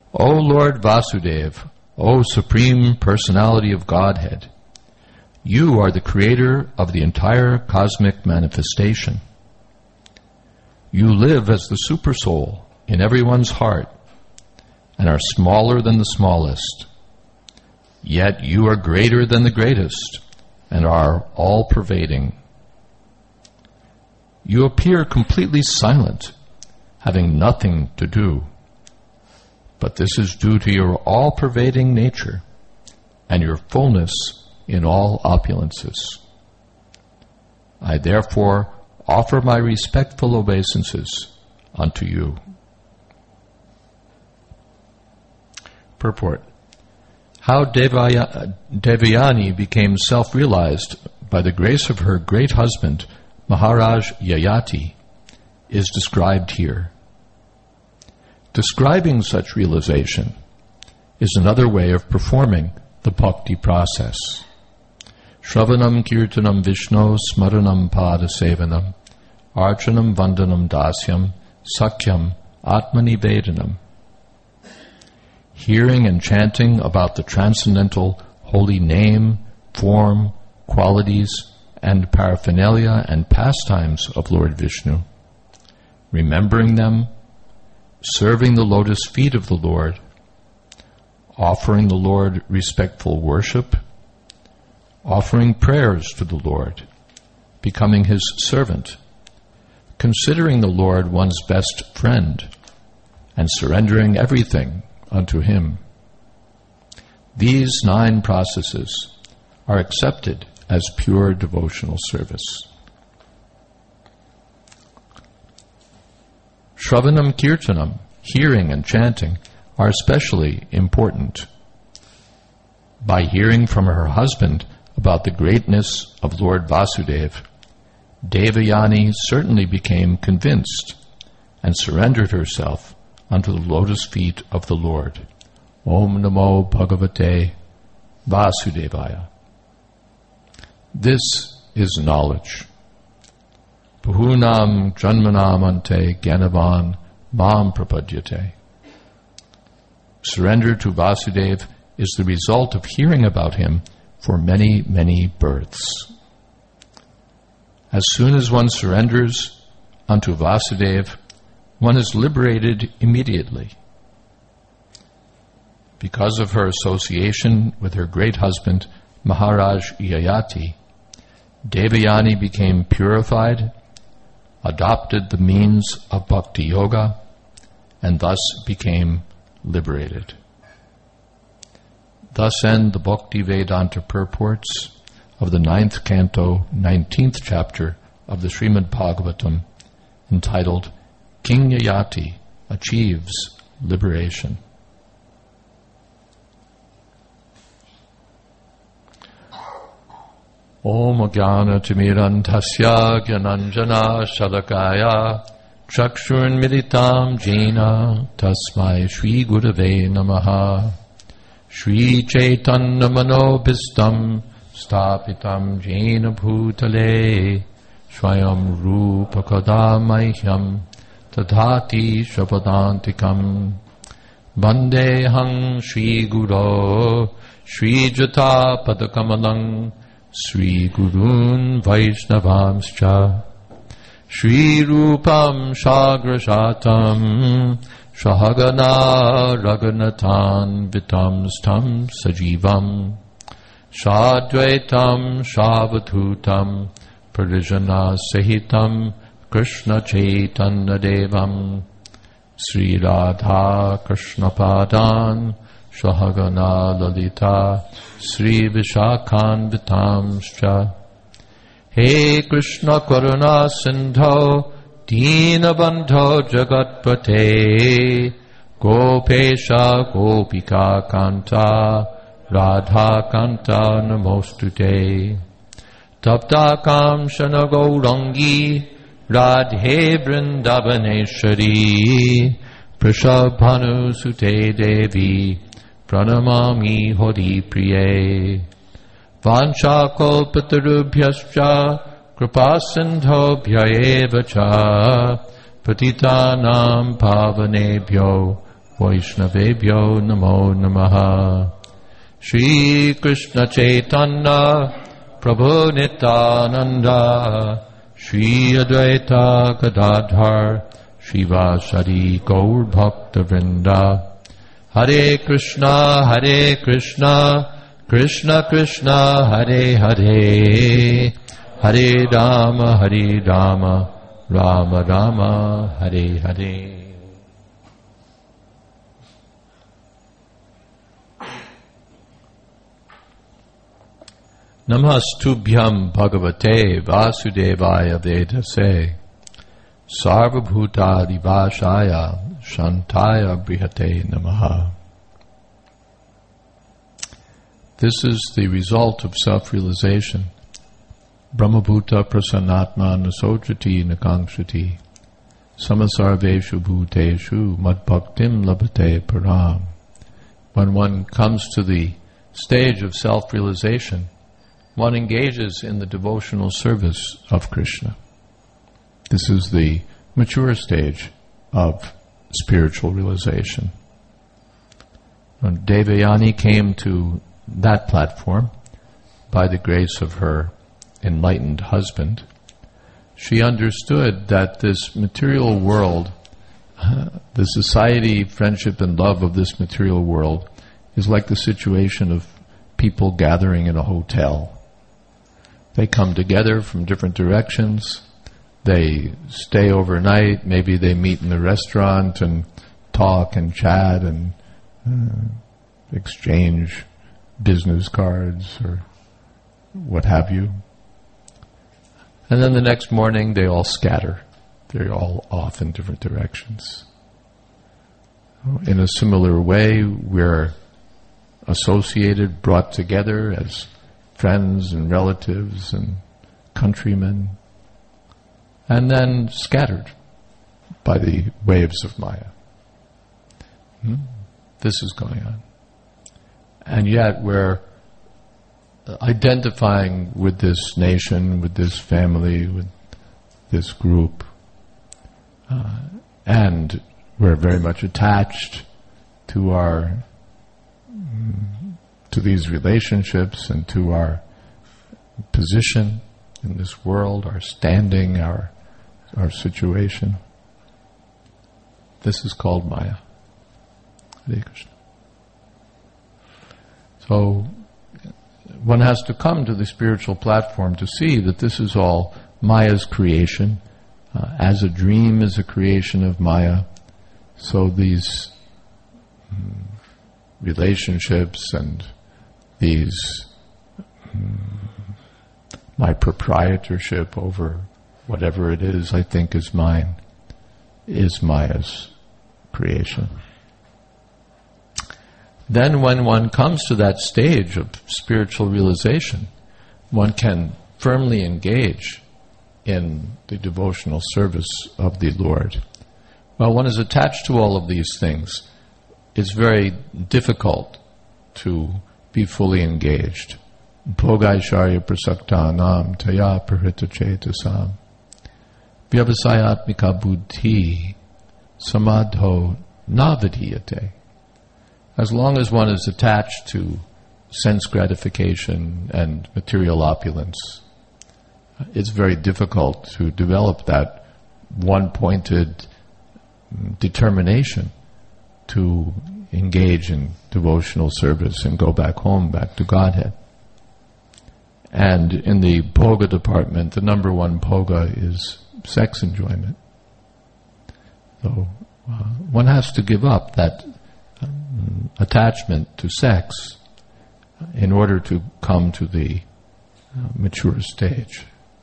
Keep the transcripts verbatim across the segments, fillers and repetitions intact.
O Lord Vasudeva, O Supreme Personality of Godhead, you are the creator of the entire cosmic manifestation. You live as the Supersoul in everyone's heart and are smaller than the smallest. Yet you are greater than the greatest and are all-pervading. You appear completely silent, having nothing to do. But this is due to your all-pervading nature and your fullness in all opulences. I therefore offer my respectful obeisances unto you. Purport. How Devaya, Devayani became self-realized by the grace of her great husband, Maharaj Yayati, is described here. Describing such realization is another way of performing the bhakti process. Shravanam kirtanam Vishno smaranam pada sevanam archanam vandanam dasyam sakyam atmanivedanam. Hearing and chanting about the transcendental holy name, form, qualities, and paraphernalia and pastimes of Lord Vishnu, remembering them, serving the lotus feet of the Lord, offering the Lord respectful worship, offering prayers to the Lord, becoming His servant, considering the Lord one's best friend, and surrendering everything unto Him. These nine processes are accepted as pure devotional service. Shravanam Kirtanam, hearing and chanting, are especially important. By hearing from her husband about the greatness of Lord Vasudeva, Devayani certainly became convinced and surrendered herself unto the lotus feet of the Lord. Om Namo Bhagavate Vasudevaya. This is knowledge. Bahunam janmanam ante gyanavan mam prapadyate. Surrender to Vasudeva is the result of hearing about him for many, many births. As soon as one surrenders unto Vasudeva, one is liberated immediately. Because of her association with her great husband, Maharaj Yayati, Devayani became purified, adopted the means of bhakti yoga, and thus became liberated. Thus end the Bhakti Vedanta purports of the ninth canto, nineteenth chapter of the Srimad Bhagavatam, entitled King Yayati Achieves Liberation. Om Jnana Timirantasya Jnananjana Shalakaya Chakshurn Militam Jena Tasmai Shri Gurave Namaha Shri Chaitanya Manobhistam Stapitam Jena Bhutale Swayam Rupa Kadamahyam Tadhati Shapadantikam Vandehang Shri Guru Shri Jata Padakamalang Sri Gurun Vaishnavamscha Shri Rupam Shagrashatam Shahagana Raghunathan Vitam Stam Sajivam Shadvaitam Shavatutam Parijana Sahitam Krishna Chaitanya Devam Sri Radha Krishna Padan Shahagana Lalita Sri Vishakhan Vitamscha. He Krishna Karuna Sindho Dina Bandho Jagatpate Gopesha Gopika Kanta Radha Kanta Namostute Tapta Kamshana Gaurangi Radhe Vrindavaneshwari Prishabhanu Sute Devi Pranamami Hori Priye Vancha Kalpatarubhyascha Kripasindhobhyaeva cha Patitanam Pavanebhyo Vaishnavebhyo Namo Namaha. Shri Krishna Chaitanya Prabhu Nityananda Shri Advaita Gadadhar Shivasari Gaur Bhakta Vrinda. Hare Krishna, Hare Krishna, Krishna Krishna, Hare Hare, Hare Rama, Hare Rama, Rama Rama, Hare Hare. Namastubhyam Bhagavate Vasudevaya Vedase Sarvabhuta Divashaya Shantaya Brihate Namaha. This is the result of self-realization. Brahmabhuta prasannatma nasojati nakangshati samasarveshu bhuteshu madbhaktim labhate param. When one comes to the stage of self-realization, one engages in the devotional service of Krishna. This is the mature stage of spiritual realization. When Devayani came to that platform by the grace of her enlightened husband, she understood that this material world, uh, the society, friendship, and love of this material world is like the situation of people gathering in a hotel. They come together from different directions. They stay overnight. Maybe they meet in the restaurant and talk and chat and uh, exchange business cards or what have you. And then the next morning they all scatter. They're all off in different directions. In a similar way, we're associated, brought together as friends and relatives and countrymen, and then scattered by the waves of Maya. Hmm? This is going on. And yet we're identifying with this nation, with this family, with this group, uh, and we're very much attached to our to these relationships and to our position in this world, our standing, our our situation. This is called Maya. Hare Krishna. So one has to come to the spiritual platform to see that this is all Maya's creation. Uh, as a dream is a creation of Maya, so these um, relationships and these um, my proprietorship over whatever it is I think is mine is Maya's creation. Then when one comes to that stage of spiritual realization, one can firmly engage in the devotional service of the Lord. While one is attached to all of these things, it's very difficult to be fully engaged. Bhogaisharya prasaktanam taya parita chetasam vyavasayatmika buddhi samadho navadhiyate. As long as one is attached to sense gratification and material opulence, it's very difficult to develop that one-pointed determination to engage in devotional service and go back home, back to Godhead. And in the bhoga department, the number one bhoga is sex enjoyment. So uh, one has to give up that um, attachment to sex in order to come to the uh, mature stage.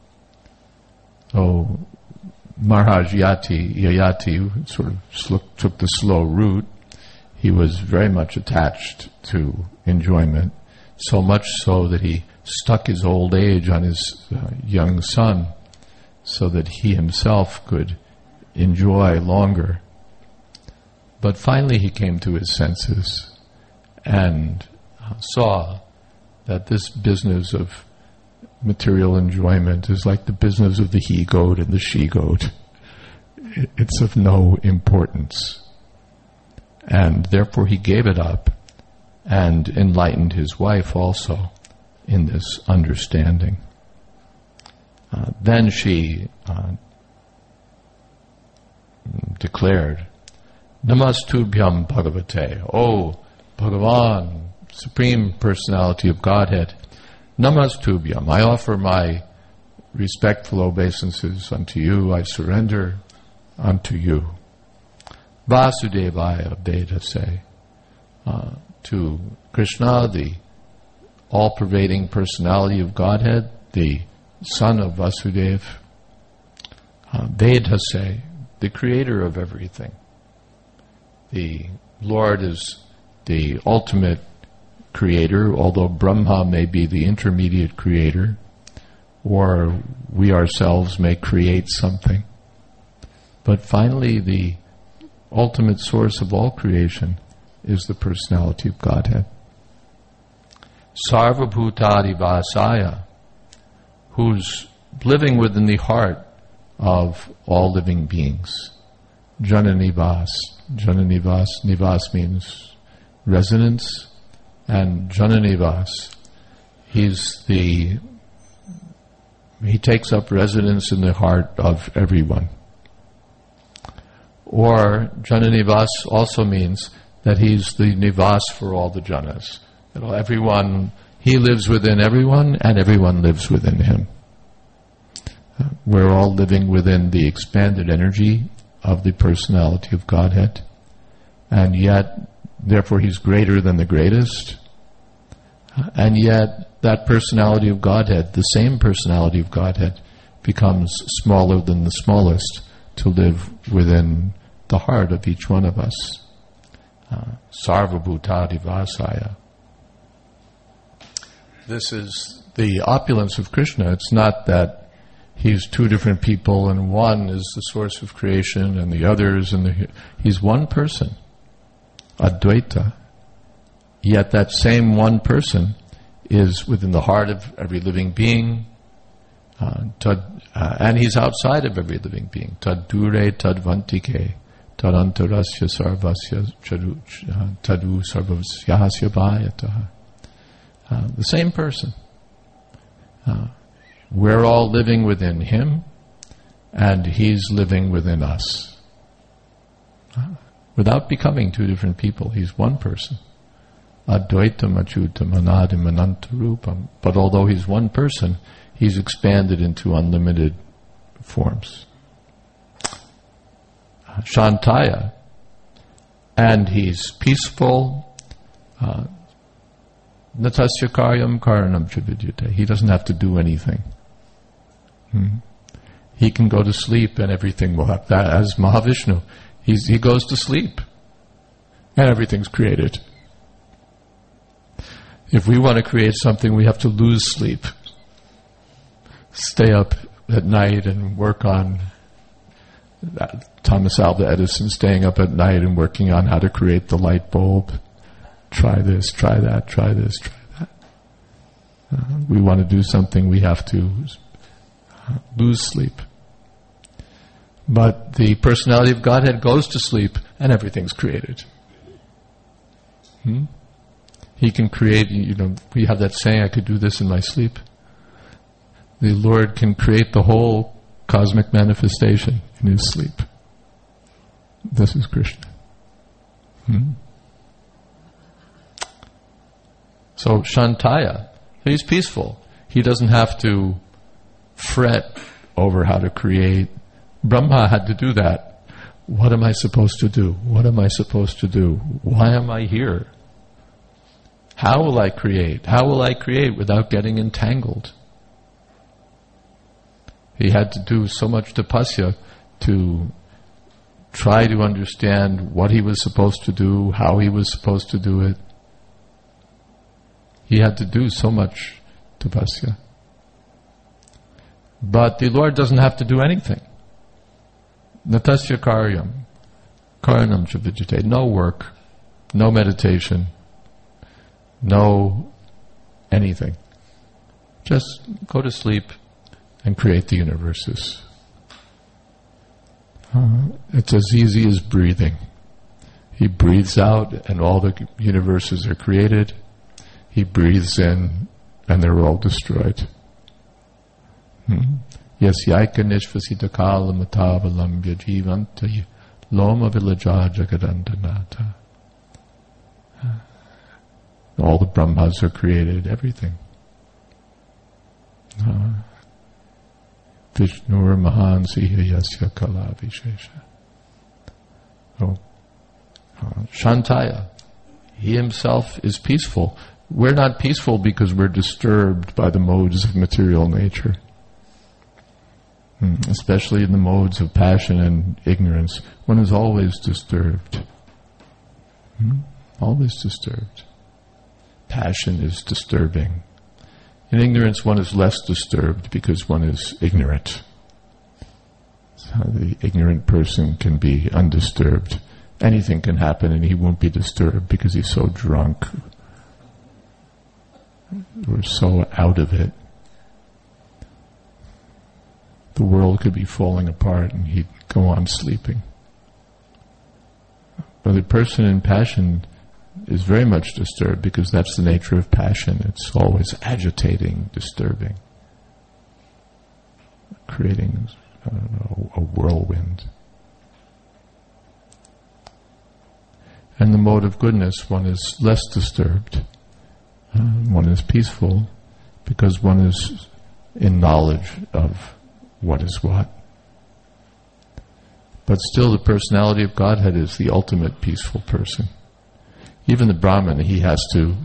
So Maharaj Yati, Yayati sort of sl- took the slow route. He was very much attached to enjoyment, so much so that he stuck his old age on his uh, young son so that he himself could enjoy longer. But finally he came to his senses and uh, saw that this business of material enjoyment is like the business of the he-goat and the she-goat. It's of no importance. and therefore he gave it up and enlightened his wife also in this understanding. Uh, then she uh, declared, Namastubhyam Bhagavate, O Bhagavan, Supreme Personality of Godhead, Namastubhyam, I offer my respectful obeisances unto you, I surrender unto you. Vasudevaya Vedase, uh, to Krishna, the all-pervading personality of Godhead, the son of Vasudeva, uh, Vedase, the creator of everything. The Lord is the ultimate creator, although Brahma may be the intermediate creator, or we ourselves may create something. But finally, the ultimate source of all creation is the personality of Godhead. Sarvabhutadi Vasaya, who's living within the heart of all living beings. Jananivas. Jananivas, Nivas means residence, and Jananivas, he's the, he takes up residence in the heart of everyone. Or Jananivas also means that he's the Nivas for all the Janas. You know, everyone, he lives within everyone, and everyone lives within him. Uh, we're all living within the expanded energy of the personality of Godhead, and yet, therefore he's greater than the greatest, uh, and yet that personality of Godhead, the same personality of Godhead, becomes smaller than the smallest to live within the heart of each one of us. Uh, Sarvabhutadi Vasaya. This is the opulence of Krishna. It's not that he's two different people and one is the source of creation and the other is in the... He's one person, Advaita. Yet that same one person is within the heart of every living being, uh, tad, uh, and he's outside of every living being. Tad dure tad vantike, tad antarasya sarvasya chadu, uh, tadu sarvasyahasya bhayataha. Uh, the same person. Uh, we're all living within him, and he's living within us. Uh, without becoming two different people, he's one person. Advaitam achyutam anadim anantarupam. But although he's one person, he's expanded into unlimited forms. Uh, Shantaya. And he's peaceful. Uh, Natasya karyam karanam chavidyate. He doesn't have to do anything. Hmm. He can go to sleep and everything will happen. That, as Mahavishnu, he's, he goes to sleep and everything's created. If we want to create something, we have to lose sleep. Stay up at night and work on that. Thomas Alva Edison staying up at night and working on how to create the light bulb. Try this, try that, try this, try that. Uh, we want to do something, we have to uh, lose sleep. But the personality of Godhead goes to sleep and everything's created. Hmm? He can create, you know, we have that saying, I could do this in my sleep. The Lord can create the whole cosmic manifestation in his sleep. This is Krishna. Hmm? So Shantaya, he's peaceful. He doesn't have to fret over how to create. Brahma had to do that. What am I supposed to do? What am I supposed to do? Why am I here? How will I create? How will I create without getting entangled? He had to do so much tapasya to try to understand what he was supposed to do, how he was supposed to do it. He had to do so much tapasya. But the Lord doesn't have to do anything. Natasya karyam, karanam chavidyate. No work, no meditation, no anything. Just go to sleep and create the universes. Uh, it's as easy as breathing. He breathes out and all the universes are created. He breathes in and they're all destroyed. Yasyaika nishvasita kala matavalamya jivanta loma vilaja jagadandanata. All the Brahmas are created, everything. Uh, Vishnur Mahan Siha Yasya Kala Vishesha. Oh. Uh, Shantaya. He himself is peaceful. We're not peaceful because we're disturbed by the modes of material nature. Hmm. Especially in the modes of passion and ignorance. One is always disturbed. Hmm. Always disturbed. Passion is disturbing. In ignorance, one is less disturbed because one is ignorant. So the ignorant person can be undisturbed. Anything can happen and he won't be disturbed because he's so drunk or so out of it. The world could be falling apart and he'd go on sleeping. But the person in passion is very much disturbed because that's the nature of passion. It's always agitating, disturbing, creating, I don't know, a whirlwind. And the mode of goodness, one is less disturbed. Uh, one is peaceful because one is in knowledge of what is what. But still the personality of Godhead is the ultimate peaceful person. Even the Brahman, he has to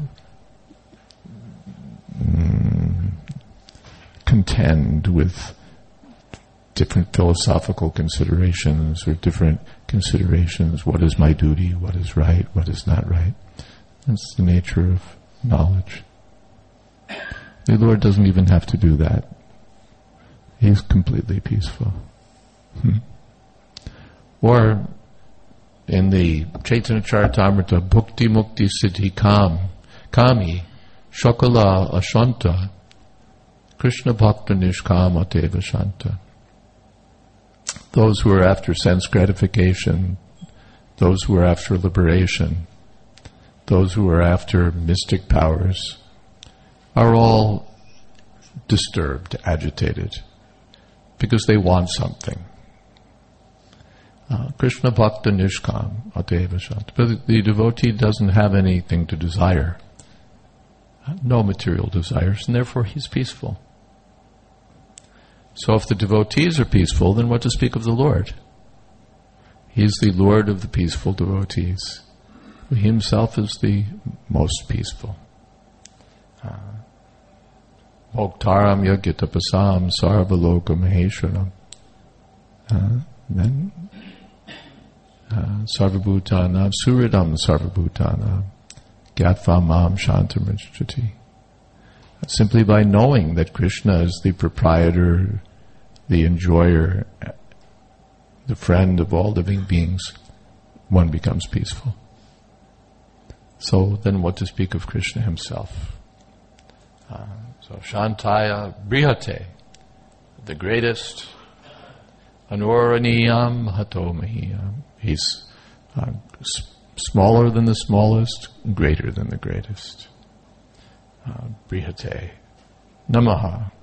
mm, contend with different philosophical considerations or different considerations. What is my duty? What is right? What is not right? That's the nature of knowledge. The Lord doesn't even have to do that. He's completely peaceful. Hmm. Or in the Chaitanya Charitamrita, Bhukti Mukti Siddhi Kam, Kami, Shokala Ashanta, Krishna Bhakta Nishkama Deva Shanta. Those who are after sense gratification, those who are after liberation, those who are after mystic powers, are all disturbed, agitated, because they want something. Uh, Krishna Bhakta Nishkam Ateva Shanta. But the devotee doesn't have anything to desire. Uh, no material desires, and therefore he's peaceful. So if the devotees are peaceful, then what to speak of the Lord? He's the Lord of the peaceful devotees. He himself is the most peaceful. Moktaram Yagitapasam Sarvaloka Maheshwaram. Then Uh, Sarvabhutanam, Suridam Sarvabhutanam, Gyatva Mam Shantamrishchati. Simply by knowing that Krishna is the proprietor, the enjoyer, the friend of all living beings, one becomes peaceful. So then what to speak of Krishna himself? Uh, so Shantaya Brihate, the greatest, Anuraniyam Hatomahiyam. He's uh, s- smaller than the smallest, greater than the greatest. Uh, Brihate. Namaha.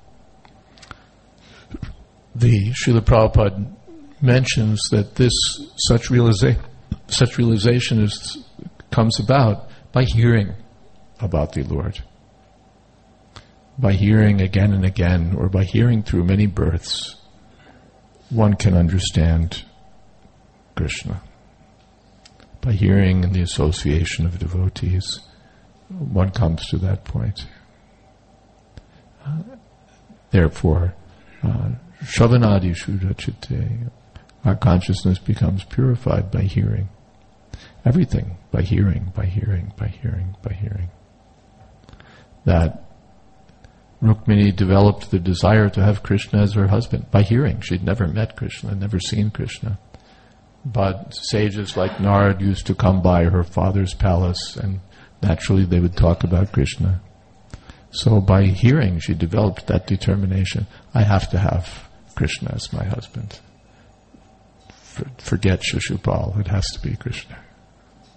The Srila Prabhupada mentions that this such realiza- such realization is comes about by hearing about the Lord. By hearing again and again, or by hearing through many births, one can understand Krishna. By hearing in the association of devotees, one comes to that point. Uh, therefore, uh, Shravanadi Shuddha Chitte, our consciousness becomes purified by hearing. Everything by hearing, by hearing, by hearing, by hearing. That Rukmini developed the desire to have Krishna as her husband by hearing. She'd never met Krishna, never seen Krishna. But sages like Narad used to come by her father's palace, and naturally they would talk about Krishna. So by hearing, she developed that determination. I have to have Krishna as my husband. For, forget Shishupal, it has to be Krishna.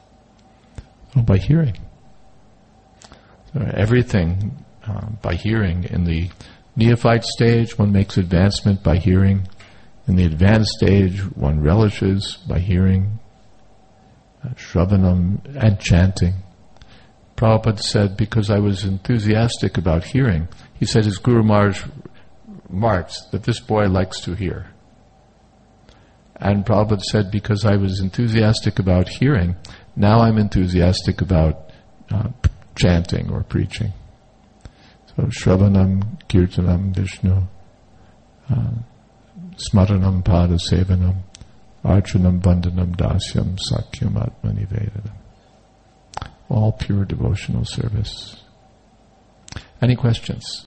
Well, by hearing. So everything uh, by hearing. In the neophyte stage, one makes advancement by hearing. In the advanced stage, one relishes by hearing, uh, shravanam, and chanting. Prabhupada said, because I was enthusiastic about hearing, he said his Guru Maharaj marks that this boy likes to hear. And Prabhupada said, because I was enthusiastic about hearing, now I'm enthusiastic about uh, chanting or preaching. So, shravanam, kirtanam, Vishnu, uh, smaranam, pada sevanam, archanam, vandanam, dasyam, sakyam, atmanivedanam. All pure devotional service. Any questions?